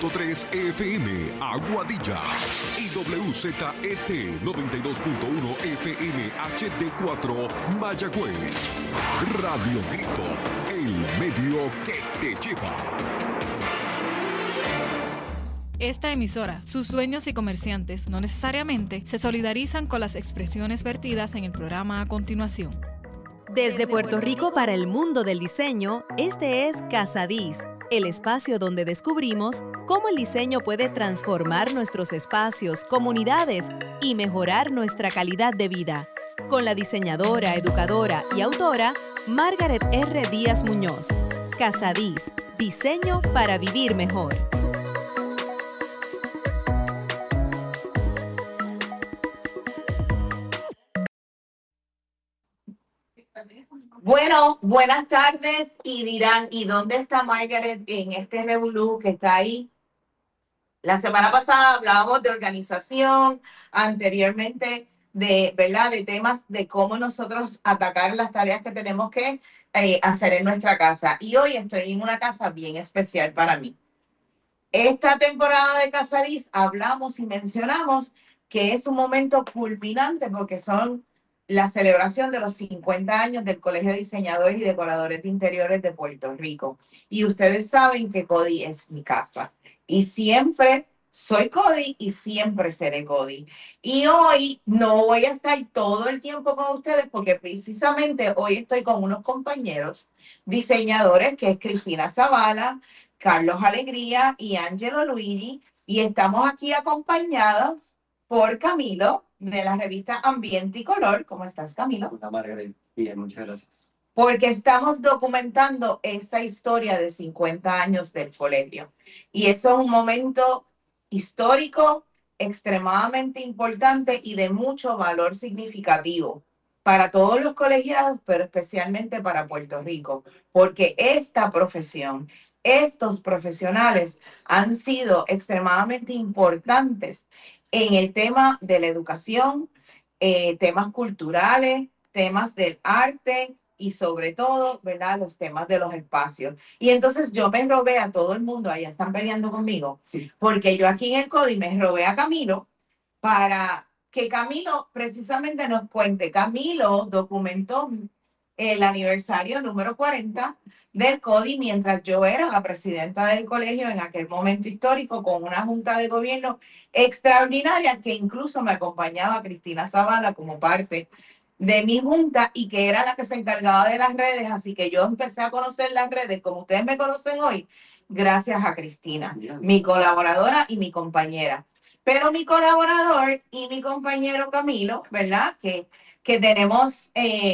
100.3 FM Aguadilla y WZET 92.1 FM HD4 Mayagüez. Radio Grito, el medio que te lleva. Esta emisora, sus dueños y comerciantes no necesariamente se solidarizan con las expresiones vertidas en el programa a continuación. Desde Puerto Rico para el mundo del diseño, este es Casadís, el espacio donde descubrimos cómo el diseño puede transformar nuestros espacios, comunidades y mejorar nuestra calidad de vida. Con la diseñadora, educadora y autora Margaret R. Díaz Muñoz. Casadís, diseño para vivir mejor. Bueno, buenas tardes y dirán, ¿y dónde está Margaret en este revolú que está ahí? La semana pasada hablábamos de organización, anteriormente de, ¿verdad?, de temas de cómo nosotros atacar las tareas que tenemos que hacer en nuestra casa. Y hoy estoy en una casa bien especial para mí. Esta temporada de Casadís hablamos y mencionamos que es un momento culminante porque son la celebración de los 50 años del Colegio de Diseñadores y Decoradores de Interiores de Puerto Rico. Y ustedes saben que CODI es mi casa. Y siempre soy CODI y siempre seré CODI. Y hoy no voy a estar todo el tiempo con ustedes porque precisamente hoy estoy con unos compañeros diseñadores que es Cristina Zavala, Carlos Alegría y Angelo Luigi. Y estamos aquí acompañados por Camilo, de la revista Ambiente y Color. ¿Cómo estás, Camilo? Hola, Margaret. Bien, muchas gracias. Porque estamos documentando esa historia de 50 años del colegio. Y eso es un momento histórico, extremadamente importante y de mucho valor significativo para todos los colegiados, pero especialmente para Puerto Rico, porque esta profesión, estos profesionales han sido extremadamente importantes en el tema de la educación, temas culturales, temas del arte y sobre todo, ¿verdad?, los temas de los espacios. Y entonces yo me robé a todo el mundo, allá están peleando conmigo, porque yo aquí en el CODI me robé a Camilo para que Camilo precisamente nos cuente. Camilo documentó el aniversario número 40 del CODI mientras yo era la presidenta del colegio en aquel momento histórico con una junta de gobierno extraordinaria que incluso me acompañaba Cristina Zavala como parte de mi junta y que era la que se encargaba de las redes, así que yo empecé a conocer las redes como ustedes me conocen hoy, gracias a Cristina, mi colaboradora y mi compañera. Pero mi colaborador y mi compañero Camilo, ¿verdad? Que tenemos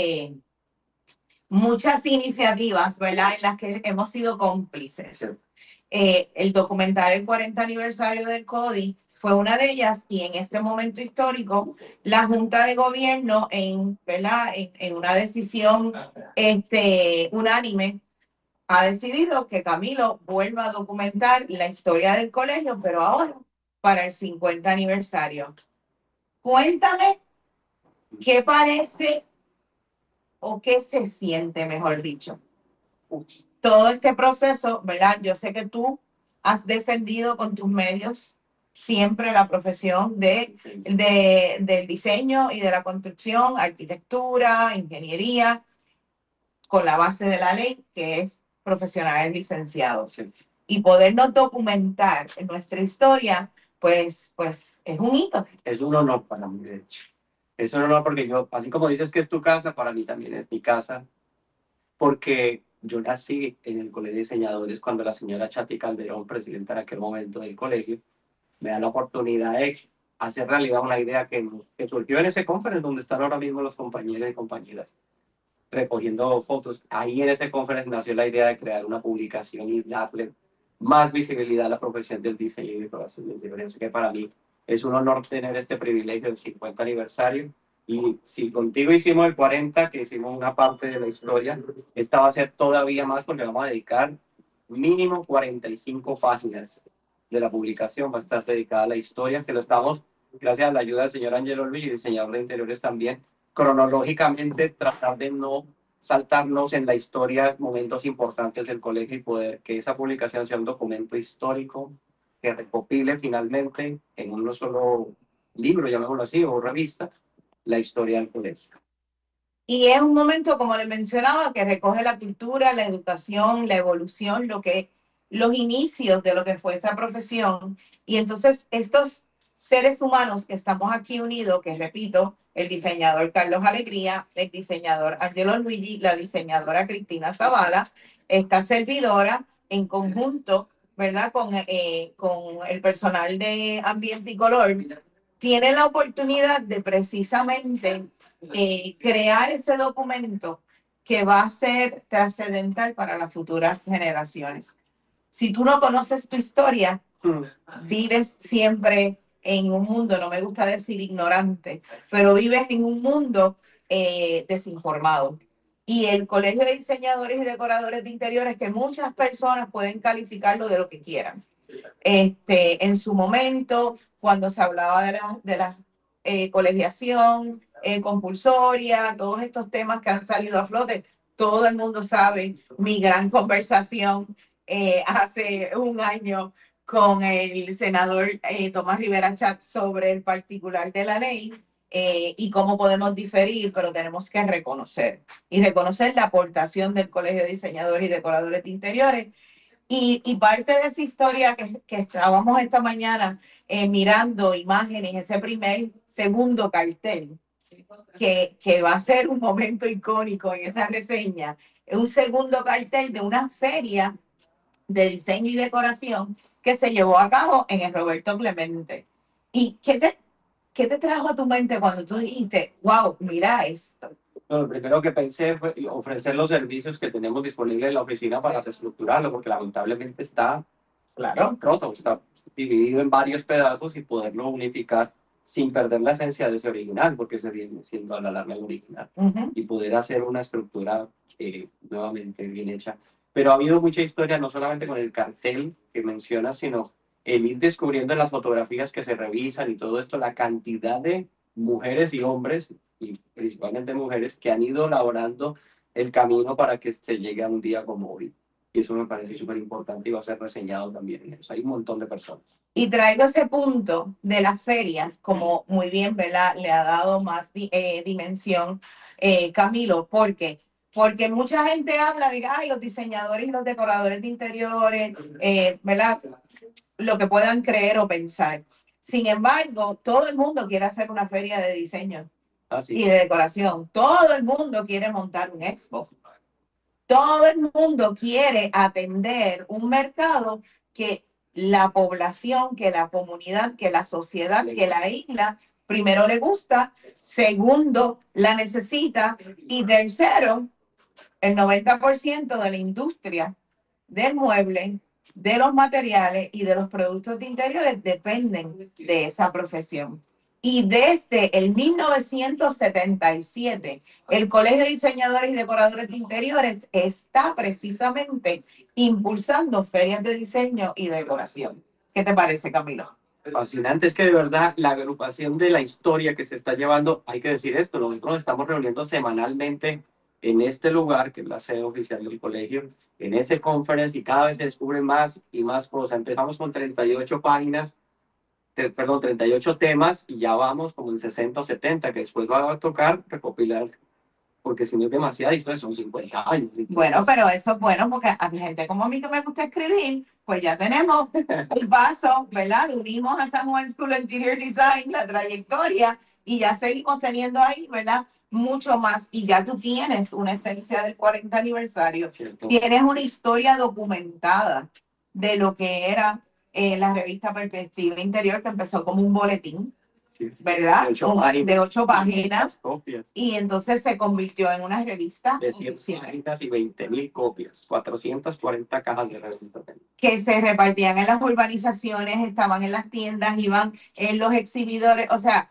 muchas iniciativas, ¿verdad?, en las que hemos sido cómplices. El documental el 40 aniversario del CODI fue una de ellas y en este momento histórico la Junta de Gobierno ¿verdad?, en una decisión unánime ha decidido que Camilo vuelva a documentar la historia del colegio, pero ahora para el 50 aniversario. Cuéntame qué parece o qué se siente, mejor dicho, todo este proceso, ¿verdad? Yo sé que tú has defendido con tus medios siempre la profesión del diseño y de la construcción, arquitectura, ingeniería, con la base de la ley, que es profesionales licenciados. Sí. Y podernos documentar en nuestra historia, pues es un hito. Es un honor para mí, de hecho. Es un honor porque yo, así como dices que es tu casa, para mí también es mi casa, porque yo nací en el Colegio de Diseñadores cuando la señora Chati Calderón, presidenta en aquel momento del colegio, me da la oportunidad de hacer realidad una idea que surgió en ese conference donde están ahora mismo los compañeros y compañeras recogiendo fotos. Ahí en ese conference nació la idea de crear una publicación y darle más visibilidad a la profesión del diseño y decoración de interiores. Así que para mí es un honor tener este privilegio del 50 aniversario. Y si contigo hicimos el 40, que hicimos una parte de la historia, esta va a ser todavía más porque vamos a dedicar mínimo 45 páginas de la publicación. Va a estar dedicada a la historia, que lo estamos, gracias a la ayuda del señor Angelo Luigi, diseñador de interiores también, cronológicamente tratar de no saltarnos en la historia momentos importantes del colegio y poder que esa publicación sea un documento histórico que recopile finalmente en un solo libro, llamémoslo así, o revista, la historia del colegio. Y es un momento, como le mencionaba, que recoge la cultura, la educación, la evolución, los inicios de lo que fue esa profesión. Y entonces estos seres humanos que estamos aquí unidos, que repito, el diseñador Carlos Alegría, el diseñador Angelo Luigi, la diseñadora Cristina Zavala, esta servidora en conjunto, ¿verdad? Con el personal de Ambiente y Color, tiene la oportunidad de precisamente crear ese documento que va a ser trascendental para las futuras generaciones. Si tú no conoces tu historia, vives siempre en un mundo, no me gusta decir ignorante, pero vives en un mundo desinformado. Y el Colegio de Diseñadores y Decoradores de Interiores, que muchas personas pueden calificarlo de lo que quieran. En su momento, cuando se hablaba de la colegiación, compulsoria, todos estos temas que han salido a flote, todo el mundo sabe mi gran conversación hace un año con el senador Tomás Rivera Chat sobre el particular de la ley y cómo podemos diferir, pero tenemos que reconocer la aportación del Colegio de Diseñadores y Decoradores de Interiores. Y parte de esa historia que estábamos esta mañana mirando imágenes, ese segundo cartel, que va a ser un momento icónico en esa reseña, es un segundo cartel de una feria de diseño y decoración que se llevó a cabo en el Roberto Clemente. ¿Y qué te trajo a tu mente cuando tú dijiste, wow, mira esto? No, lo primero que pensé fue ofrecer los servicios que tenemos disponibles en la oficina para reestructurarlo, porque lamentablemente está roto, está dividido en varios pedazos y poderlo unificar sin perder la esencia de ese original, porque se viene siendo la alarma original, y poder hacer una estructura nuevamente bien hecha. Pero ha habido mucha historia, no solamente con el cartel que mencionas, sino el ir descubriendo en las fotografías que se revisan y todo esto, la cantidad de mujeres y hombres, y principalmente mujeres, que han ido elaborando el camino para que se llegue a un día como hoy. Y eso me parece súper importante y va a ser reseñado también en eso. Hay un montón de personas. Y traigo ese punto de las ferias, como muy bien, ¿verdad? Le ha dado más dimensión Camilo, porque mucha gente habla de, ay, los diseñadores y los decoradores de interiores, ¿verdad? Lo que puedan creer o pensar. Sin embargo, todo el mundo quiere hacer una feria de diseño y de decoración. Todo el mundo quiere montar un expo. Todo el mundo quiere atender un mercado que la población, que la comunidad, que la sociedad, que la isla, primero le gusta, segundo, la necesita y tercero, el 90% de la industria del mueble, de los materiales y de los productos de interiores dependen de esa profesión. Y desde el 1977, el Colegio de Diseñadores y Decoradores de Interiores está precisamente impulsando ferias de diseño y decoración. ¿Qué te parece, Camilo? Fascinante, es que de verdad la agrupación de la historia que se está llevando, hay que decir esto, nosotros estamos reuniendo semanalmente en este lugar, que es la sede oficial del colegio, en ese conference, y cada vez se descubren más y más cosas. Empezamos con 38 páginas, 38 temas, y ya vamos como en 60 o 70, que después va a tocar recopilar, porque si no es demasiada historia, son 50 años. Entonces... Bueno, pero eso es bueno, porque a mi gente como a mí que me gusta escribir, pues ya tenemos un paso, ¿verdad? Unimos a San Juan School of Interior Design, la trayectoria, y ya seguimos teniendo ahí, ¿verdad? Mucho más, y ya tú tienes una esencia del 40 aniversario, ¿cierto? Tienes una historia documentada de lo que era la revista Perspectiva Interior, que empezó como un boletín, ¿verdad? De 8 páginas, copias. Y entonces se convirtió en una revista de 100 páginas y 20,000 copias, 440 cajas de revista. Que se repartían en las urbanizaciones, estaban en las tiendas, iban en los exhibidores. O sea,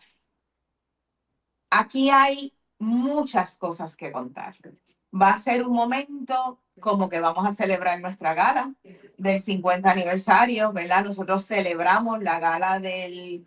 aquí hay muchas cosas que contar. Va a ser un momento como que vamos a celebrar nuestra gala del 50 aniversario, ¿verdad? Nosotros celebramos la gala del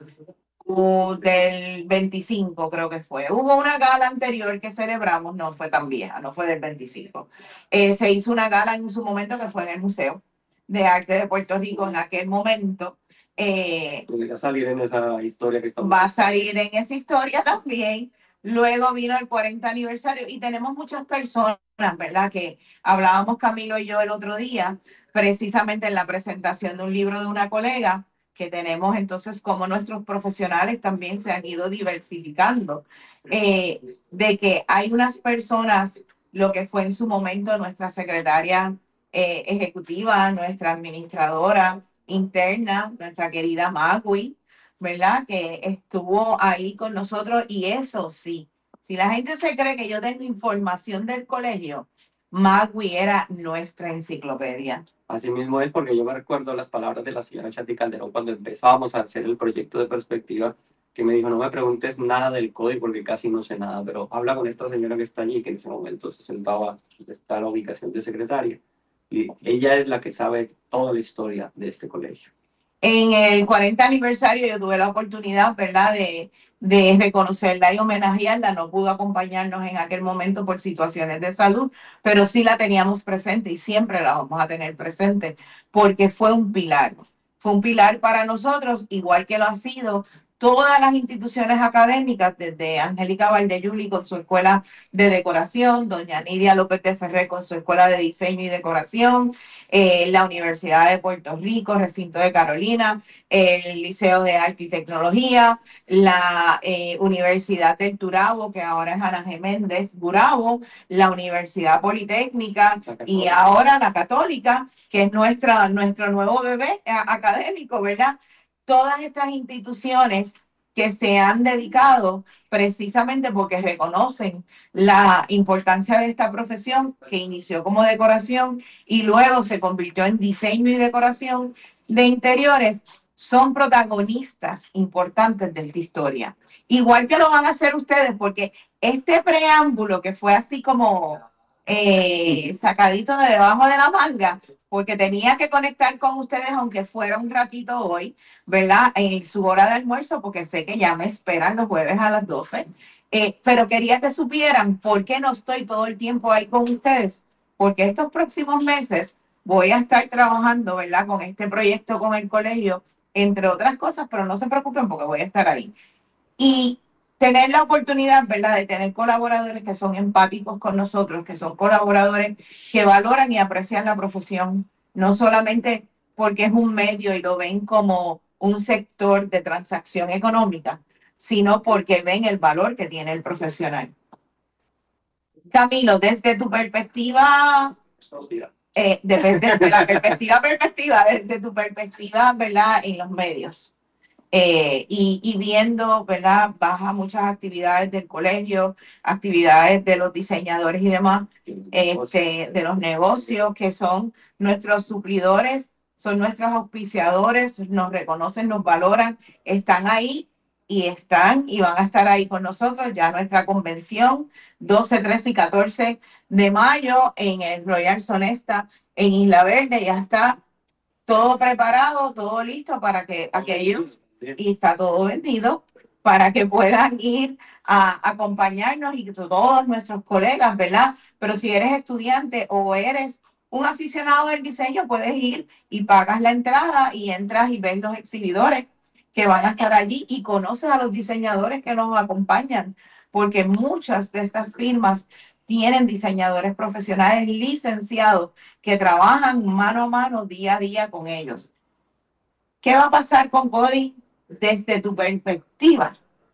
25, creo que fue. Hubo una gala anterior que celebramos, no fue tan vieja, no fue del 25. Se hizo una gala en su momento que fue en el Museo de Arte de Puerto Rico en aquel momento. Va a salir en esa historia que estamos. Va a salir en esa historia también. Luego vino el 40 aniversario y tenemos muchas personas, ¿verdad? Que hablábamos Camilo y yo el otro día, precisamente en la presentación de un libro de una colega, que tenemos entonces como nuestros profesionales también se han ido diversificando, de que hay unas personas, lo que fue en su momento nuestra secretaria ejecutiva, nuestra administradora interna, nuestra querida Magui, ¿verdad? Que estuvo ahí con nosotros y eso sí, si la gente se cree que yo tengo información del colegio, Magui era nuestra enciclopedia. Así mismo es, porque yo me recuerdo las palabras de la señora Chati Calderón cuando empezábamos a hacer el proyecto de perspectiva, que me dijo, no me preguntes nada del código porque casi no sé nada, pero habla con esta señora que está allí, que en ese momento se sentaba, está la ubicación de secretaria, y ella es la que sabe toda la historia de este colegio. En el 40 aniversario yo tuve la oportunidad, ¿verdad?, de reconocerla y homenajearla. No pudo acompañarnos en aquel momento por situaciones de salud, pero sí la teníamos presente y siempre la vamos a tener presente porque fue un pilar. Fue un pilar para nosotros, igual que lo ha sido todas las instituciones académicas, desde Angélica Valdeyuli con su escuela de decoración, doña Nidia López de Ferrer con su escuela de diseño y decoración, la Universidad de Puerto Rico, Recinto de Carolina, el Liceo de Arte y Tecnología, la Universidad del Turabo, que ahora es Ana G. Méndez Gurabo, la Universidad Politécnica y ahora la Católica, que es nuestro nuevo bebé académico, ¿verdad? Todas estas instituciones que se han dedicado precisamente porque reconocen la importancia de esta profesión que inició como decoración y luego se convirtió en diseño y decoración de interiores, son protagonistas importantes de esta historia. Igual que lo van a hacer ustedes, porque este preámbulo que fue así como sacadito de debajo de la manga, porque tenía que conectar con ustedes aunque fuera un ratito hoy, ¿verdad? En su hora de almuerzo, porque sé que ya me esperan los jueves a las 12. Pero quería que supieran por qué no estoy todo el tiempo ahí con ustedes, porque estos próximos meses voy a estar trabajando, ¿verdad? Con este proyecto con el colegio, entre otras cosas, pero no se preocupen porque voy a estar ahí. Y tener la oportunidad, ¿verdad?, de tener colaboradores que son empáticos con nosotros, que son colaboradores que valoran y aprecian la profesión, no solamente porque es un medio y lo ven como un sector de transacción económica, sino porque ven el valor que tiene el profesional. Camilo, desde tu perspectiva, desde la perspectiva, desde tu perspectiva, ¿verdad?, en los medios. Y viendo, ¿verdad?, baja muchas actividades del colegio, actividades de los diseñadores y demás, de los negocios que son nuestros suplidores, son nuestros auspiciadores, nos reconocen, nos valoran, están ahí y van a estar ahí con nosotros. Ya nuestra convención 12, 13 y 14 de mayo en el Royal Sonesta en Isla Verde ya está todo preparado, todo listo para que aquellos, y está todo vendido, para que puedan ir a acompañarnos y todos nuestros colegas, ¿verdad? Pero si eres estudiante o eres un aficionado del diseño, puedes ir y pagas la entrada y entras y ves los exhibidores que van a estar allí y conoces a los diseñadores que nos acompañan, porque muchas de estas firmas tienen diseñadores profesionales licenciados que trabajan mano a mano, día a día con ellos. ¿Qué va a pasar con CODI desde tu perspectiva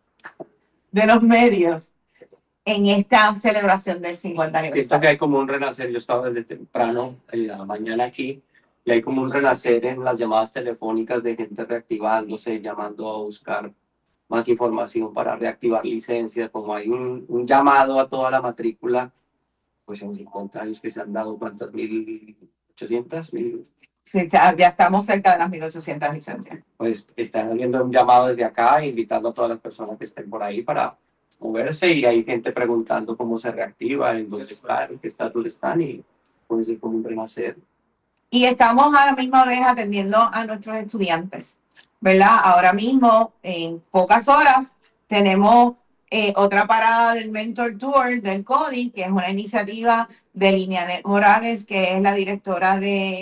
de los medios en esta celebración del 50 aniversario? Siento que hay como un renacer. Yo estaba desde temprano en la mañana aquí y hay como un renacer en las llamadas telefónicas de gente reactivándose, llamando a buscar más información para reactivar licencias, como hay un llamado a toda la matrícula, pues en 50 años que se han dado, ¿cuántas? 1.800, 1.000. Sí, ya estamos cerca de las 1.800 licencias. Pues están haciendo un llamado desde acá, invitando a todas las personas que estén por ahí para moverse, y hay gente preguntando cómo se reactiva, en dónde están, en qué estatus están, y puede ser como un renacer. Y estamos a la misma vez atendiendo a nuestros estudiantes, ¿verdad? Ahora mismo, en pocas horas, tenemos otra parada del Mentor Tour del CODI, que es una iniciativa de Lilianet Morales, que es la directora de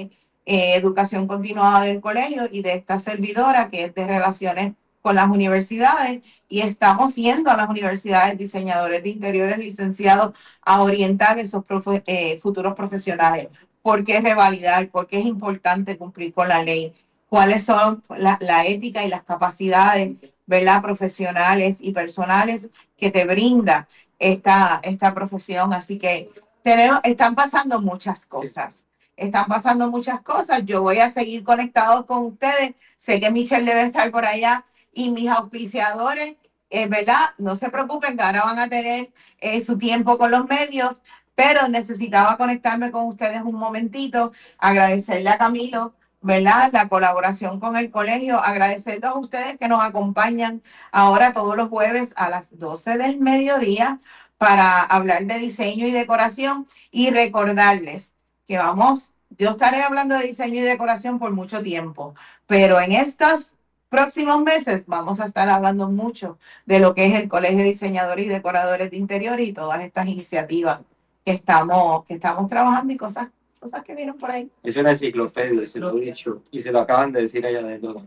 educación continuada del colegio y de esta servidora que es de relaciones con las universidades, y estamos yendo a las universidades diseñadores de interiores licenciados a orientar esos futuros profesionales. ¿Por qué revalidar? ¿Por qué es importante cumplir con la ley? ¿Cuáles son la ética y las capacidades, ¿verdad?, profesionales y personales que te brinda esta profesión? Así que están pasando muchas cosas. Están pasando muchas cosas. Yo voy a seguir conectado con ustedes. Sé que Michelle debe estar por allá y mis auspiciadores, ¿verdad? No se preocupen que ahora van a tener su tiempo con los medios, pero necesitaba conectarme con ustedes un momentito, agradecerle a Camilo, ¿verdad?, la colaboración con el colegio, agradecerles a ustedes que nos acompañan ahora todos los jueves a las 12 del mediodía para hablar de diseño y decoración, y recordarles que yo estaré hablando de diseño y decoración por mucho tiempo, pero en estos próximos meses vamos a estar hablando mucho de lo que es el Colegio de Diseñadores y Decoradores de Interiores y todas estas iniciativas que estamos trabajando y cosas que vienen por ahí. Es una enciclopedia, se lo he dicho, y se lo acaban de decir allá adentro.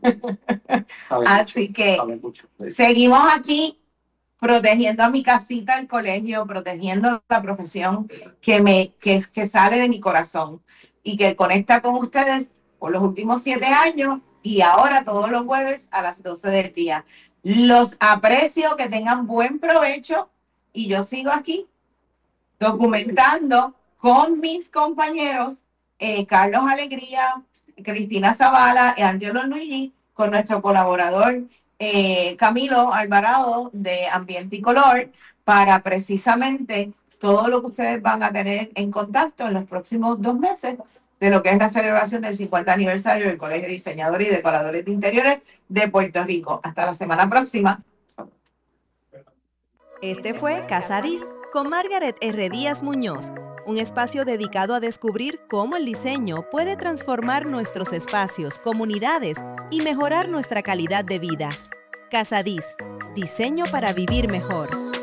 Así que seguimos aquí protegiendo a mi casita, el colegio, protegiendo la profesión que sale de mi corazón y que conecta con ustedes por los últimos 7 años y ahora todos los jueves a las 12 del día. Los aprecio, que tengan buen provecho, y yo sigo aquí documentando con mis compañeros Carlos Alegría, Cristina Zavala y Angelo Luigi, con nuestro colaborador Camilo Alvarado de Ambiente y Color, para precisamente todo lo que ustedes van a tener en contacto en los próximos 2 meses de lo que es la celebración del 50 aniversario del Colegio de Diseñadores y Decoradores de Interiores de Puerto Rico. Hasta la semana próxima. Este fue Casarís con Margaret R. Díaz Muñoz, un espacio dedicado a descubrir cómo el diseño puede transformar nuestros espacios, comunidades y mejorar nuestra calidad de vida. Casarís, diseño para vivir mejor.